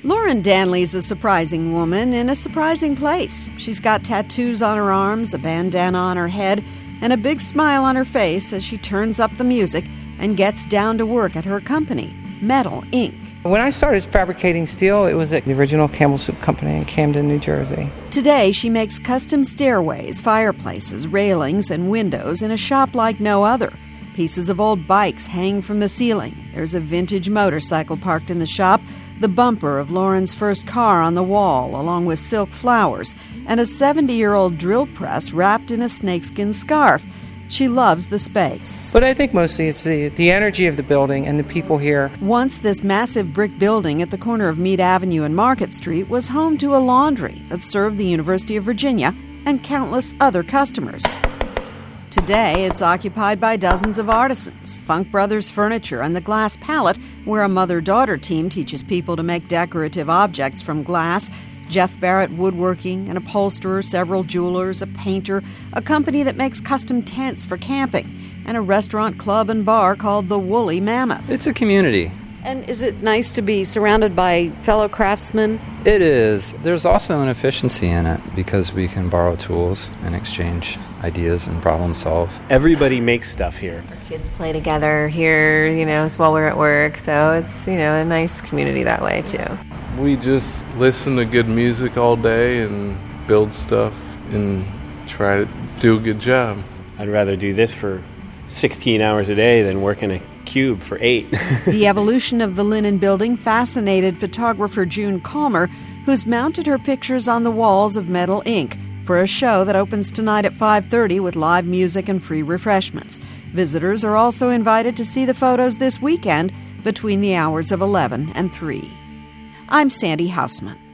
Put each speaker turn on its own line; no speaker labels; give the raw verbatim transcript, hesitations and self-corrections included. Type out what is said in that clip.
Lauren Danley's a surprising woman in a surprising place. She's got tattoos on her arms, a bandana on her head, and a big smile on her face as she turns up the music and gets down to work at her company, Metal Incorporated.
When I started fabricating steel, it was at the original Campbell Soup Company in Camden, New Jersey.
Today, she makes custom stairways, fireplaces, railings, and windows in a shop like no other. Pieces of old bikes hang from the ceiling. There's a vintage motorcycle parked in the shop, the bumper of Lauren's first car on the wall, along with silk flowers, and a seventy-year-old drill press wrapped in a snakeskin scarf. She loves the space.
But I think mostly it's the, the energy of the building and the people here.
Once this massive brick building at the corner of Meade Avenue and Market Street was home to a laundry that served the University of Virginia and countless other customers. Today, it's occupied by dozens of artisans, Funk Brothers Furniture and the Glass Palette, where a mother-daughter team teaches people to make decorative objects from glass, Jeff Barrett Woodworking, an upholsterer, several jewelers, a painter, a company that makes custom tents for camping, and a restaurant, club, and bar called the Woolly Mammoth.
It's a community.
And is it nice to be surrounded by fellow craftsmen?
It is. There's also an efficiency in it because we can borrow tools and exchange ideas and problem solve.
Everybody makes stuff here.
Our kids play together here, you know, while we're at work, so it's, you know, a nice community that way, too.
We just listen to good music all day and build stuff and try to do a good job.
I'd rather do this for sixteen hours a day than work in a cube for eight.
The evolution of the linen building fascinated photographer June Calmer, who's mounted her pictures on the walls of Metal Incorporated for a show that opens tonight at five thirty with live music and free refreshments. Visitors are also invited to see the photos this weekend between the hours of eleven and three. I'm Sandy Hausman.